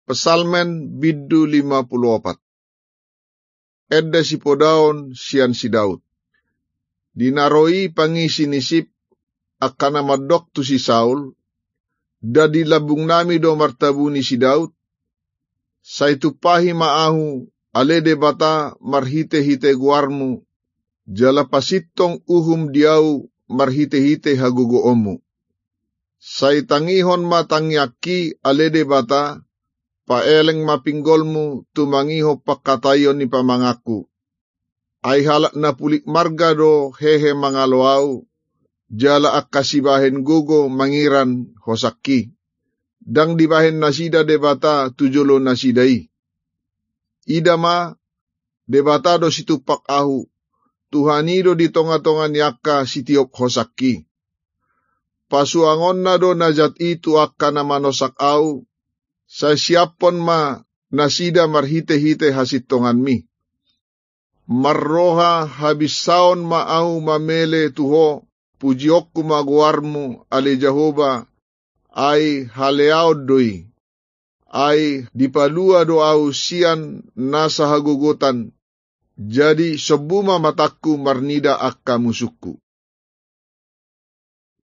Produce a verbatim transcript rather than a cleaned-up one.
Pesalmen biddu lima puluh opat. Edda si podaon sian si Daud. Dinaroi pangisi nisip akana madok tu si Saul, dadi labung nami do martabuni si Daud, saitu pahi maahu alede bata marhite-hite guarmu, jala pasitong uhum diau marhite-hite hagugo omu. Sai tangihon matangyaki alede bata, paeleng mapinggolmu tumangiho pakatayon ni pamangaku. Ay halak na pulik marga do hehe mangaloau, jala akasibahen gugo mangiran hosaki. Dang dibahen nasida debata tujolo nasidai. Idama debata do situpak ahu, Tuhanido di tonga-tongan yaka sitiok hosaki. Pasuangon na do najat itu akana manosak au, sa siapon ma nasida marhite-hite hasitongan mi. Marroha habis saon ma au mamele tuho, pujiokku maguarmu ale Jehova, ay haleaod doi, ay dipalua do au sian nasa hagugutan, jadi sebuma mataku marnida akka musuku.